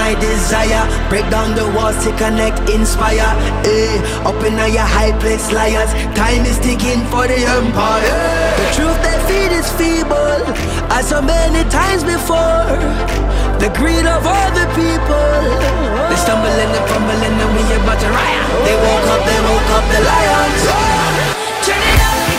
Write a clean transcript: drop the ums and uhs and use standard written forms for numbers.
my desire. Break down the walls to connect, inspire. Up in your high place, liars. Time is ticking for the empire. The truth they feed is feeble, as so many times before. The greed of all the people. They stumble and they fumble and we about to riot. They woke up the lions. Turn it up.